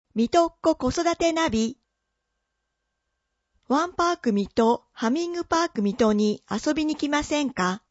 みとっこ子育てナビ。ワンパーク水戸ハミングパーク水戸に遊びに来ませんか？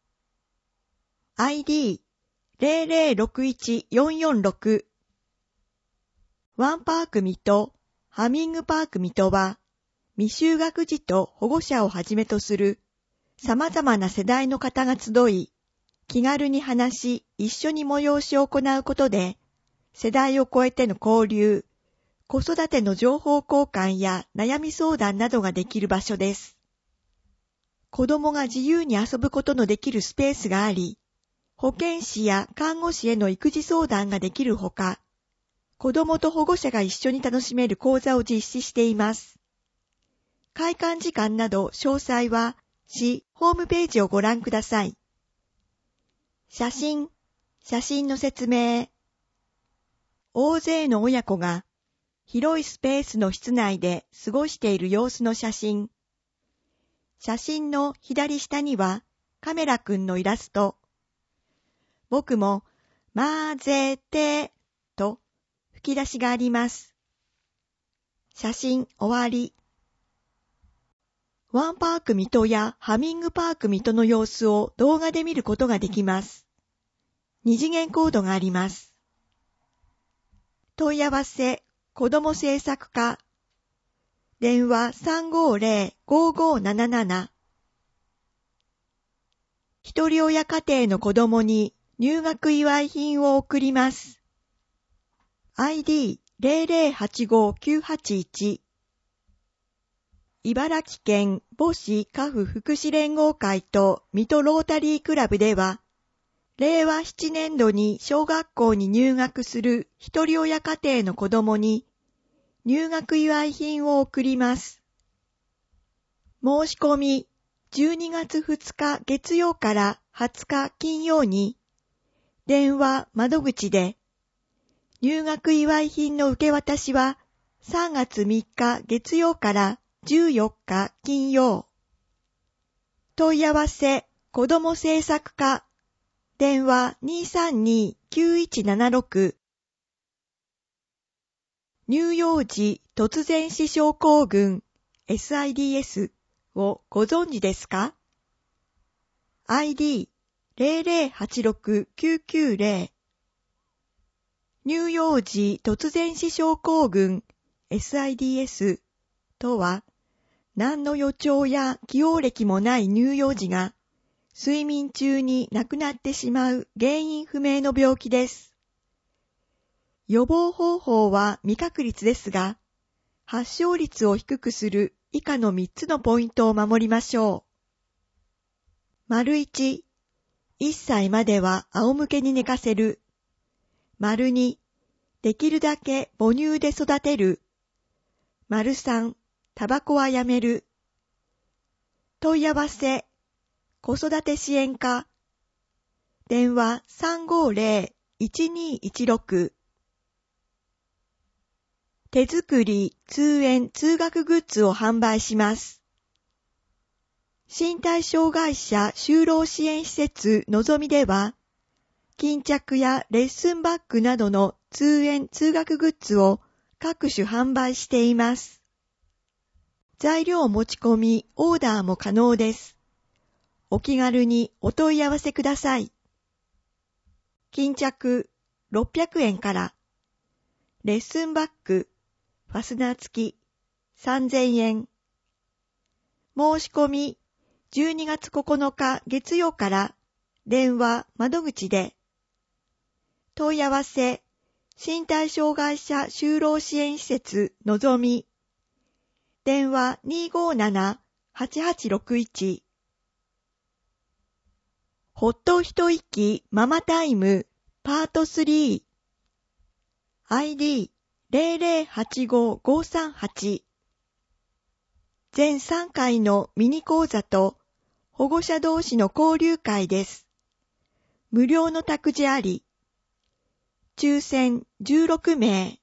ID00614446。ワンパーク水戸ハミングパーク水戸は、未就学児と保護者をはじめとする様々な世代の方が集い、気軽に話し、一緒に催しを行うことで、世代を超えての交流、子育ての情報交換や悩み相談などができる場所です。子供が自由に遊ぶことのできるスペースがあり、保健師や看護師への育児相談ができるほか、子供と保護者が一緒に楽しめる講座を実施しています。開館時間など詳細は市ホームページをご覧ください。写真の説明。大勢の親子が広いスペースの室内で過ごしている様子の写真。写真の左下にはカメラくんのイラスト。僕も混ぜてと吹き出しがあります。写真終わり。ワンパーク水戸やハミングパーク水戸の様子を動画で見ることができます。二次元コードがあります。問い合わせ子ども政策課電話 350-5577。 ひとり親家庭の子どもに入学祝い品を贈ります。 ID0085-981。 茨城県母子家父福祉連合会と水戸ロータリークラブでは、令和7年度に小学校に入学するひとり親家庭の子どもに入学祝い品を贈ります。申し込み12月2日月曜から20日金曜に電話窓口で、入学祝い品の受け渡しは3月3日月曜から14日金曜。問い合わせ子ども政策課電話 232-9176。 乳幼児突然死症候群 SIDS をご存知ですか？ ID0086-990。 乳幼児突然死症候群 SIDS とは、何の予兆や起用歴もない乳幼児が睡眠中に亡くなってしまう原因不明の病気です。予防方法は未確立ですが、発症率を低くする以下の3つのポイントを守りましょう。 1. 1歳までは仰向けに寝かせる。 2. できるだけ母乳で育てる。 3. タバコはやめる。問い合わせ子育て支援課電話 350-1216。 手作り通園通学グッズを販売します。身体障害者就労支援施設のぞみでは、巾着やレッスンバッグなどの通園通学グッズを各種販売しています。材料持ち込みオーダーも可能です。お気軽にお問い合わせください。巾着600円から、レッスンバッグファスナー付き3000円。申し込み12月9日月曜から電話窓口で。問い合わせ身体障害者就労支援施設のぞみ電話 257-8861。 ほっと一息ママタイムパート3 ID0085-538。 全3回のミニ講座と保護者同士の交流会です。無料の託児あり。抽選16名。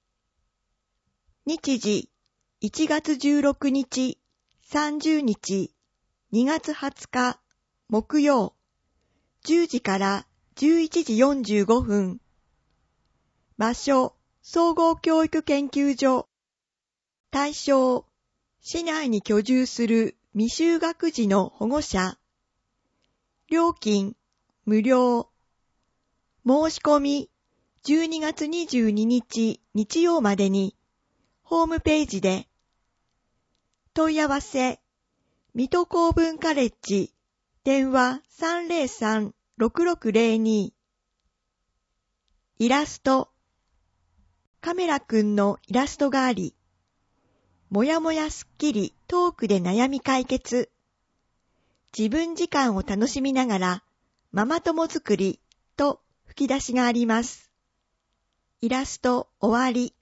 日時1月16日、30日、2月20日、木曜、10時から11時45分。場所、 総合教育研究所。対象、市内に居住する未就学児の保護者。料金、無料。申し込み、12月22日日曜までに、ホームページで。問い合わせ、水戸公文カレッジ、電話303-6602。イラスト、カメラくんのイラストがあり、もやもやすっきりトークで悩み解決。自分時間を楽しみながら、ママ友作りと吹き出しがあります。イラスト終わり。